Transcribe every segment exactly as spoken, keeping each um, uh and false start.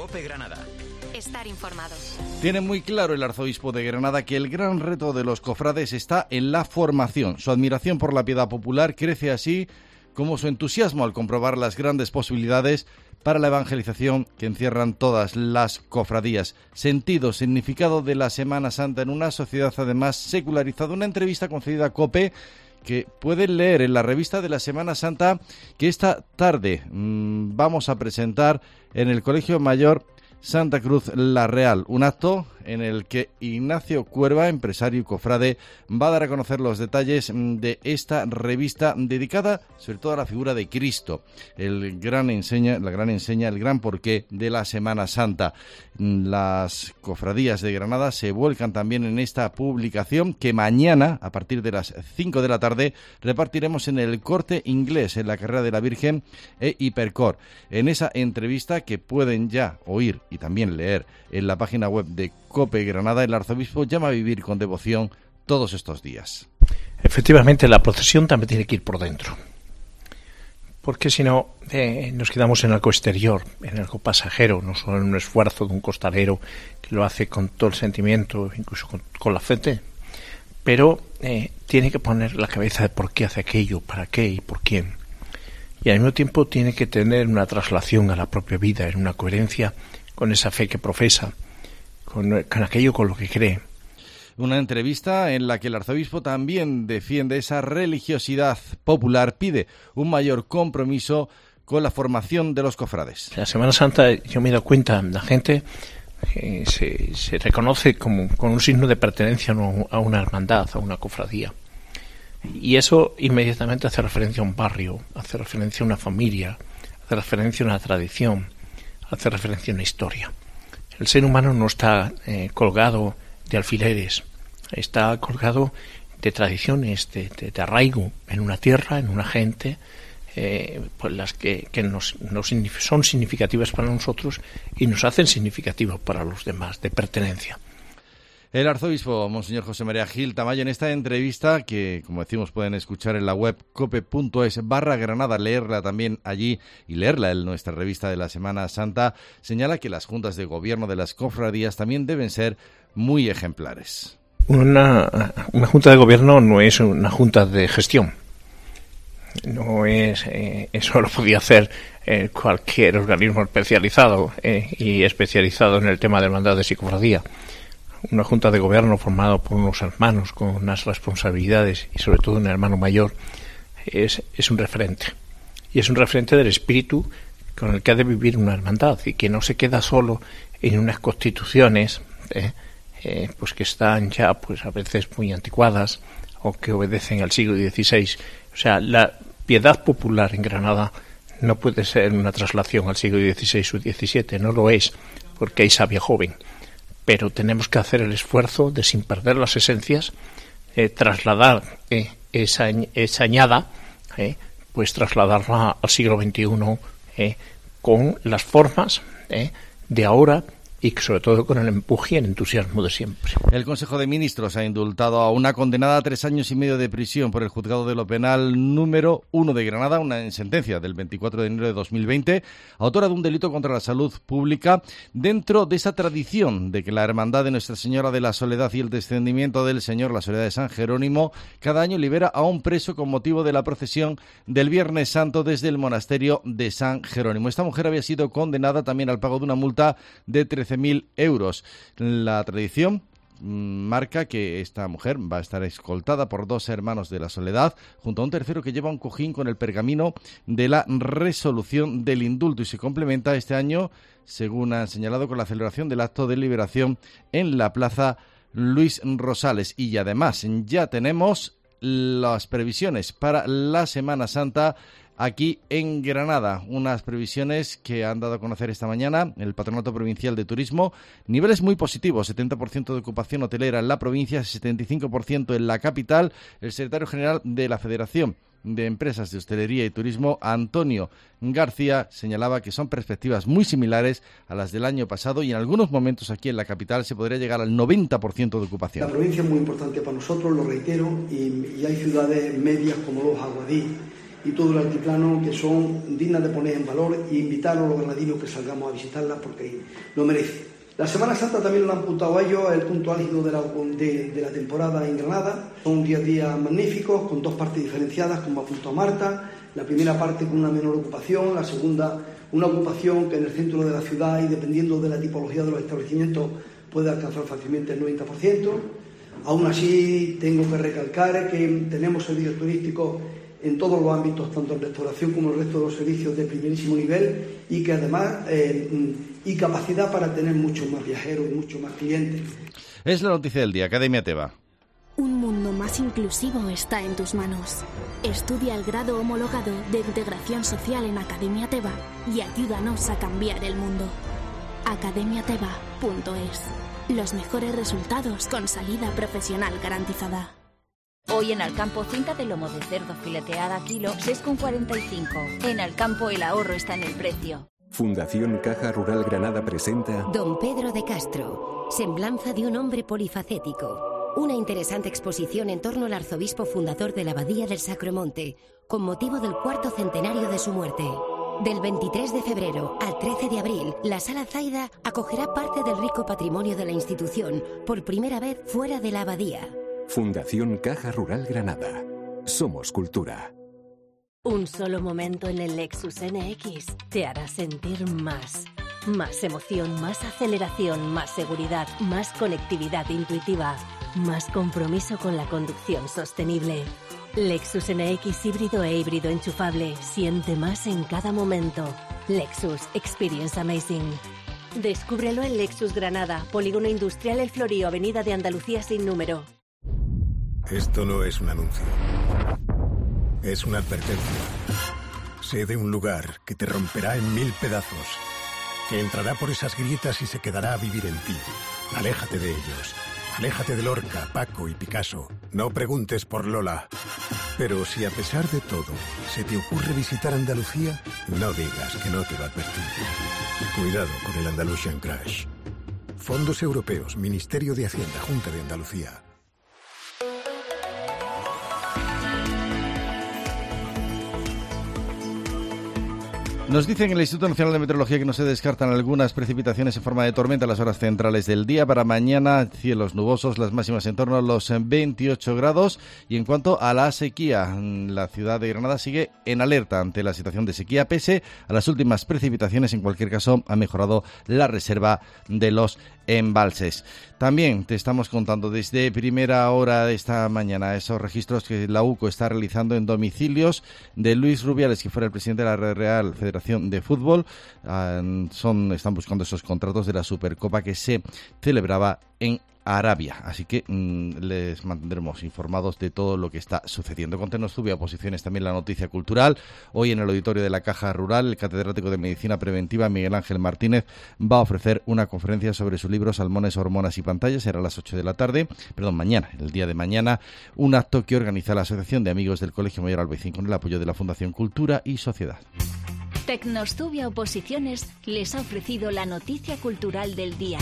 COPE Granada. Estar informado. Tiene muy claro el arzobispo de Granada que el gran reto de los cofrades está en la formación. Su admiración por la piedad popular crece así como su entusiasmo al comprobar las grandes posibilidades para la evangelización que encierran todas las cofradías. Sentido, significado de la Semana Santa en una sociedad además secularizada. Una entrevista concedida a COPE que pueden leer en la revista de la Semana Santa que esta tarde mmm, vamos a presentar en el Colegio Mayor Santa Cruz La Real, un acto en el que Ignacio Cuerva, empresario y cofrade, va a dar a conocer los detalles de esta revista dedicada sobre todo a la figura de Cristo, el gran enseña, la gran enseña, el gran porqué de la Semana Santa. Las cofradías de Granada se vuelcan también en esta publicación que mañana, a partir de las cinco de la tarde, repartiremos en el Corte Inglés, en la Carrera de la Virgen e Hipercor. En esa entrevista que pueden ya oír y también leer en la página web de COPE Granada, el arzobispo llama a vivir con devoción todos estos días. Efectivamente, la procesión también tiene que ir por dentro, porque si no eh, nos quedamos en algo exterior, en algo pasajero, no solo en un esfuerzo de un costalero que lo hace con todo el sentimiento, incluso con, con la fe, pero eh, tiene que poner la cabeza de por qué hace aquello, para qué y por quién, y al mismo tiempo tiene que tener una traslación a la propia vida, en una coherencia con esa fe que profesa, con, con aquello con lo que cree. Una entrevista en la que el arzobispo también defiende esa religiosidad popular, pide un mayor compromiso con la formación de los cofrades. La Semana Santa, yo me he dado cuenta, la gente eh, se, se reconoce como con un signo de pertenencia a una hermandad, a una cofradía. Y eso inmediatamente hace referencia a un barrio, hace referencia a una familia, hace referencia a una tradición, hace referencia a una historia. El ser humano no está eh, colgado de alfileres, está colgado de tradiciones, de, de, de arraigo en una tierra, en una gente, eh, pues las que, que nos, nos son significativas para nosotros y nos hacen significativos para los demás, de pertenencia. El arzobispo, Monseñor José María Gil Tamayo, en esta entrevista, que como decimos pueden escuchar en la web cope.es barra Granada, leerla también allí y leerla en nuestra revista de la Semana Santa, señala que las juntas de gobierno de las cofradías también deben ser muy ejemplares. Una, una junta de gobierno no es una junta de gestión. No es, eh, eso lo podía hacer eh, cualquier organismo especializado eh, y especializado en el tema de hermandades y cofradía. Una junta de gobierno formada por unos hermanos con unas responsabilidades y sobre todo un hermano mayor es, es un referente. Y es un referente del espíritu con el que ha de vivir una hermandad y que no se queda solo en unas constituciones eh, eh, pues que están ya pues a veces muy anticuadas o que obedecen al siglo dieciséis. O sea, la piedad popular en Granada no puede ser una traslación al siglo dieciséis o diecisiete, no lo es, porque hay sabia joven. Pero tenemos que hacer el esfuerzo de, sin perder las esencias, eh, trasladar eh, esa, esa añada, eh, pues trasladarla al siglo veintiuno eh, con las formas eh, de ahora y sobre todo con el empuje y el entusiasmo de siempre. El Consejo de Ministros ha indultado a una condenada a tres años y medio de prisión por el Juzgado de lo Penal número uno de Granada, una sentencia del veinticuatro de enero de dos mil veinte, autora de un delito contra la salud pública, dentro de esa tradición de que la Hermandad de Nuestra Señora de la Soledad y el Descendimiento del Señor, la Soledad de San Jerónimo, cada año libera a un preso con motivo de la procesión del Viernes Santo desde el monasterio de San Jerónimo. Esta mujer había sido condenada también al pago de una multa de trece mil euros. La tradición marca que esta mujer va a estar escoltada por dos hermanos de la Soledad, junto a un tercero que lleva un cojín con el pergamino de la resolución del indulto, y se complementa este año, según han señalado, con la celebración del acto de liberación en la Plaza Luis Rosales. Y además ya tenemos las previsiones para la Semana Santa aquí en Granada, unas previsiones que han dado a conocer esta mañana el Patronato Provincial de Turismo. Niveles muy positivos, setenta por ciento de ocupación hotelera en la provincia, setenta y cinco por ciento en la capital. El secretario general de la Federación de Empresas de Hostelería y Turismo, Antonio García, señalaba que son perspectivas muy similares a las del año pasado y en algunos momentos aquí en la capital se podría llegar al noventa por ciento de ocupación. La provincia es muy importante para nosotros, lo reitero, y, y hay ciudades medias como los Aguadí y todo el altiplano, que son dignas de poner en valor e invitar a los granadinos que salgamos a visitarlas porque lo merecen. La Semana Santa también lo han apuntado a ellos, el punto álgido de la, de, de la temporada en Granada. Son diez días magníficos, con dos partes diferenciadas, como apuntó Marta. La primera parte con una menor ocupación, la segunda una ocupación que en el centro de la ciudad y dependiendo de la tipología de los establecimientos puede alcanzar fácilmente el noventa por ciento. Aún así, tengo que recalcar que tenemos servicios turísticos en todos los ámbitos, tanto en restauración como en el resto de los servicios de primerísimo nivel, y que además eh, y capacidad para tener muchos más viajeros y muchos más clientes. Es la noticia del día, Academia Teba. Un mundo más inclusivo está en tus manos. Estudia el grado homologado de Integración Social en Academia Teba y ayúdanos a cambiar el mundo. academia teba punto es. Los mejores resultados con salida profesional garantizada. Hoy en Alcampo, cinta de lomo de cerdo fileteada kilo, seis con cuarenta y cinco. En Alcampo el ahorro está en el precio. Fundación Caja Rural Granada presenta Don Pedro de Castro, semblanza de un hombre polifacético. Una interesante exposición en torno al arzobispo fundador de la Abadía del Sacromonte, con motivo del cuarto centenario de su muerte. Del veintitrés de febrero al trece de abril, la Sala Zaida acogerá parte del rico patrimonio de la institución, por primera vez fuera de la abadía. Fundación Caja Rural Granada. Somos cultura. Un solo momento en el Lexus N X te hará sentir más. Más emoción, más aceleración, más seguridad, más conectividad intuitiva, más compromiso con la conducción sostenible. Lexus N X híbrido e híbrido enchufable. Siente más en cada momento. Lexus Experience Amazing. Descúbrelo en Lexus Granada, Polígono Industrial El Florío, Avenida de Andalucía sin número. Esto no es un anuncio. Es una advertencia. Sé de un lugar que te romperá en mil pedazos, que entrará por esas grietas y se quedará a vivir en ti. Aléjate de ellos. Aléjate de Lorca, Paco y Picasso. No preguntes por Lola. Pero si a pesar de todo se te ocurre visitar Andalucía, no digas que no te lo advertí. Cuidado con el Andalusian Crash. Fondos Europeos, Ministerio de Hacienda, Junta de Andalucía. Nos dicen en el Instituto Nacional de Meteorología que no se descartan algunas precipitaciones en forma de tormenta en las horas centrales del día. Para mañana, cielos nubosos, las máximas en torno a los veintiocho grados. Y en cuanto a la sequía, la ciudad de Granada sigue en alerta ante la situación de sequía. Pese a las últimas precipitaciones, en cualquier caso, ha mejorado la reserva de los embalses. También te estamos contando desde primera hora de esta mañana esos registros que la U C O está realizando en domicilios de Luis Rubiales, que fuera el presidente de la Real Federación de Fútbol. Uh, son, están buscando esos contratos de la Supercopa que se celebraba en Arabia. Así que mmm, les mantendremos informados de todo lo que está sucediendo. Contenos sube a posiciones también la noticia cultural. Hoy en el auditorio de la Caja Rural, el catedrático de Medicina Preventiva Miguel Ángel Martínez va a ofrecer una conferencia sobre su libro Salmones, Hormonas y Pantallas. Será a las ocho de la tarde, perdón, mañana, el día de mañana, un acto que organiza la Asociación de Amigos del Colegio Mayor Albaicín con el apoyo de la Fundación Cultura y Sociedad. Tecnostubia Oposiciones les ha ofrecido la noticia cultural del día.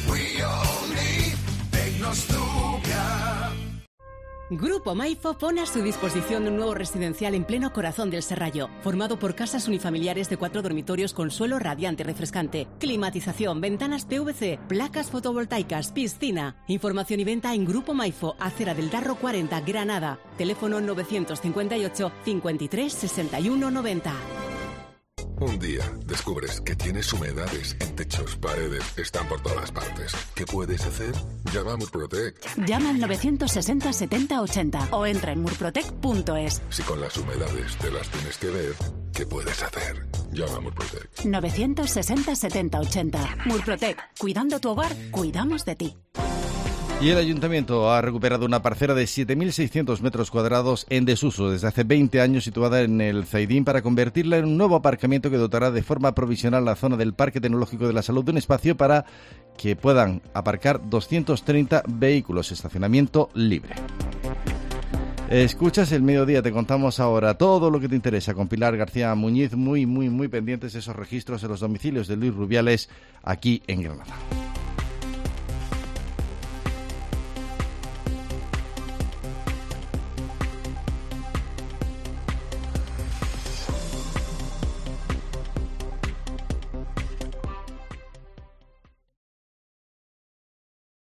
Grupo Maifo pone a su disposición un nuevo residencial en pleno corazón del Serrallo, formado por casas unifamiliares de cuatro dormitorios con suelo radiante y refrescante, climatización, ventanas P V C, placas fotovoltaicas, piscina. Información y venta en Grupo Maifo, Acera del Darro cuarenta, Granada. Teléfono novecientos cincuenta y ocho, cincuenta y tres, sesenta y uno, noventa. Un día descubres que tienes humedades en techos, paredes, están por todas partes. ¿Qué puedes hacer? Llama a Murprotec. Llama al novecientos sesenta, setenta, ochenta o entra en murprotec punto es. Si con las humedades te las tienes que ver, ¿qué puedes hacer? Llama a Murprotec. novecientos sesenta, setenta, ochenta. Murprotec. Cuidando tu hogar, cuidamos de ti. Y el Ayuntamiento ha recuperado una parcela de siete mil seiscientos metros cuadrados en desuso desde hace veinte años, situada en el Zaidín, para convertirla en un nuevo aparcamiento que dotará de forma provisional la zona del Parque Tecnológico de la Salud de un espacio para que puedan aparcar doscientos treinta vehículos, estacionamiento libre. Escuchas el mediodía, te contamos ahora todo lo que te interesa con Pilar García Muñiz, muy, muy, muy pendientes de esos registros en los domicilios de Luis Rubiales aquí en Granada.